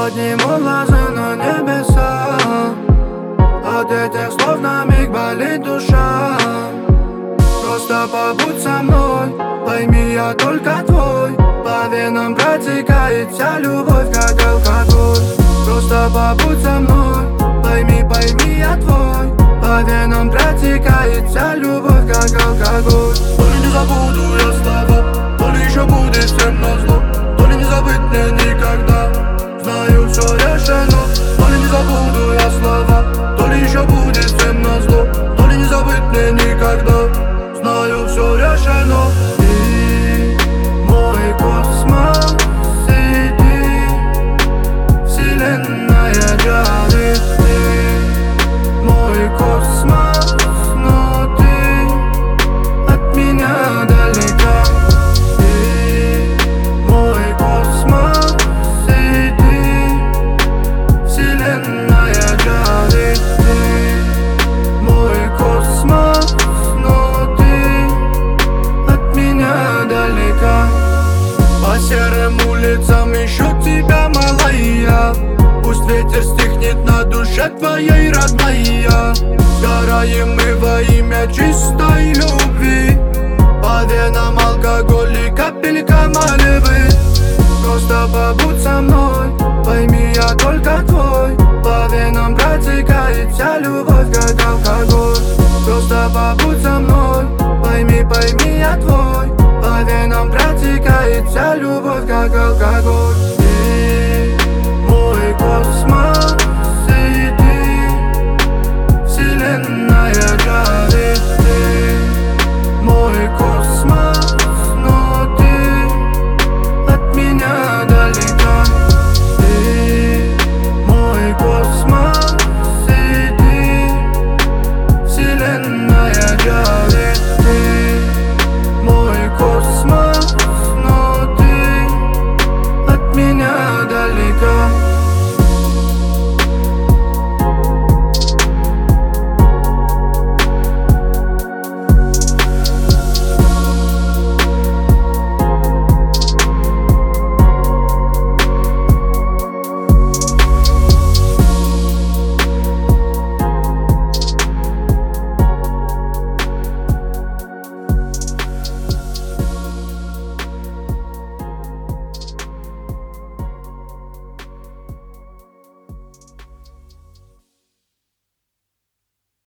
Подниму глаза на небеса. От этих слов на миг болит душа. Просто побудь со мной, пойми, я только твой. По венам протекает вся любовь, как алкоголь. Просто побудь со мной, пойми, я твой. По венам протекает вся любовь, как алкоголь. То ли не забуду я слова, то ли еще будет всем назло. То ли не забыть мне никогда, знаю, все решено. То ли не забуду я слова, то ли еще будет всем назло. То ли не забыть мне никогда, знаю, все решено. Ты мой космос, и ты вселенная жарит. Ты мой космос, но ты от меня далека. Ты мой космос, и ты вселенная жарит. Ты мой космос, но ты от меня далека. По серым улицам ищу тебя, малая. Пусть ветер стихнет на душе твоей, родная. Сгораем мы во имя чистой любви. По венам алкоголь и капелька Малибы. Просто побудь со мной, пойми, я только твой. По венам протекает вся любовь, как алкоголь. Просто побудь со мной, пойми, я твой. По венам протекает вся любовь, как алкоголь.